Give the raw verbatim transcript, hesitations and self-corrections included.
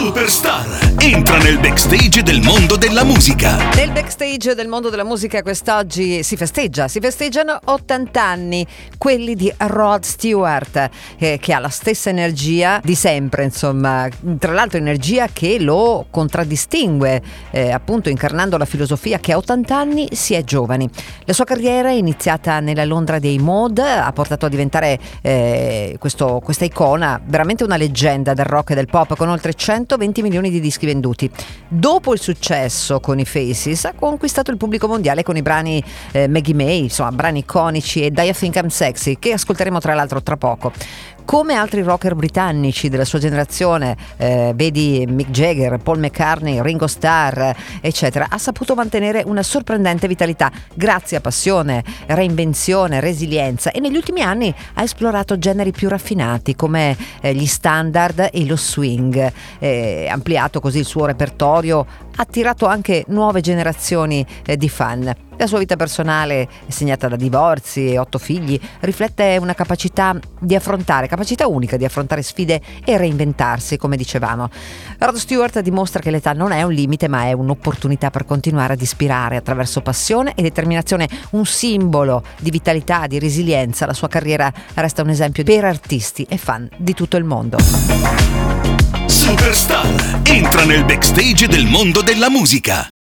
Superstar entra nel backstage del mondo della musica. Nel backstage del mondo della musica quest'oggi si festeggia, si festeggiano ottanta anni, quelli di Rod Stewart, eh, che ha la stessa energia di sempre, insomma, tra l'altro energia che lo contraddistingue, eh, appunto incarnando la filosofia che a ottanta anni si è giovani. La sua carriera, iniziata nella Londra dei Mod, ha portato a diventare eh, questo, questa icona, veramente una leggenda del rock e del pop, con oltre centoventi milioni di dischi venduti. Dopo il successo con i Faces ha conquistato il pubblico mondiale con i brani eh, Maggie May, insomma brani iconici, e I Think I'm Sexy, che ascolteremo tra l'altro tra poco. Come altri rocker britannici della sua generazione, eh, vedi Mick Jagger, Paul McCartney, Ringo Starr, eccetera, ha saputo mantenere una sorprendente vitalità grazie a passione, reinvenzione, resilienza, e negli ultimi anni ha esplorato generi più raffinati come eh, gli standard e lo swing, eh, ampliato così il suo repertorio, ha attirato anche nuove generazioni eh, di fan. La sua vita personale, segnata da divorzi e otto figli, riflette una capacità di affrontare, capacità unica di affrontare sfide e reinventarsi, come dicevamo. Rod Stewart dimostra che l'età non è un limite, ma è un'opportunità per continuare ad ispirare attraverso passione e determinazione, un simbolo di vitalità, di resilienza. La sua carriera resta un esempio per artisti e fan di tutto il mondo. Superstar entra nel backstage del mondo della musica.